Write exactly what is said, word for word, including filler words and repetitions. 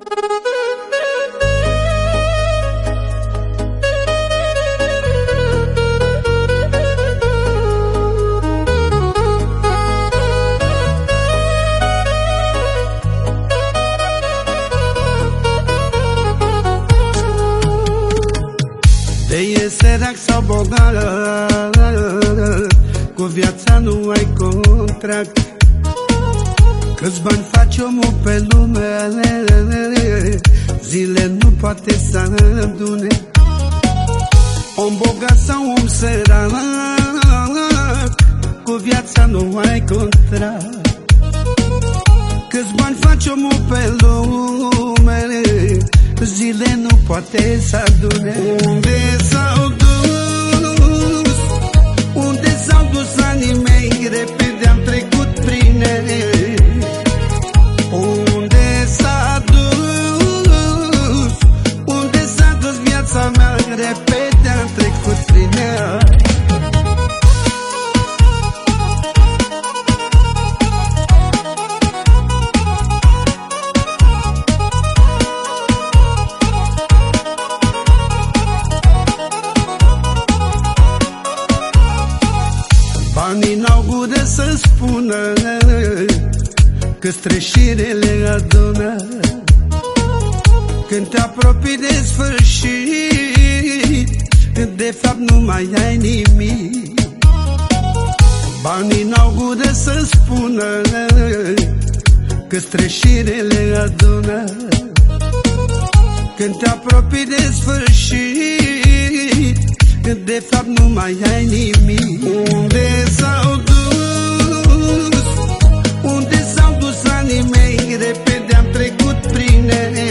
De e sărac sau bogat, cu viața nu ai contract. Câți bani face omul pe lume, zile nu poate să adune. Om bogat sau om sărac, cu viața nu ai contract. Câți bani face omul pe lume, zile nu poate să adune. Unde s-au dus, unde s-au dus anii mei, repede am trecut prin ele. Unde s-a dus, unde s-a dus viața mea, repede am trecut prin ea. Banii n-au gură să spună că-ți treșirele adună. Când te apropii de sfârșit, de fapt nu mai ai nimic. Banii n-au gură să spună că-ți treșirele adună. Când te apropii de sfârșit, de fapt nu mai ai nimic. Unde s-au dus, unde s-au dus anii mei, repede am trecut prin ele.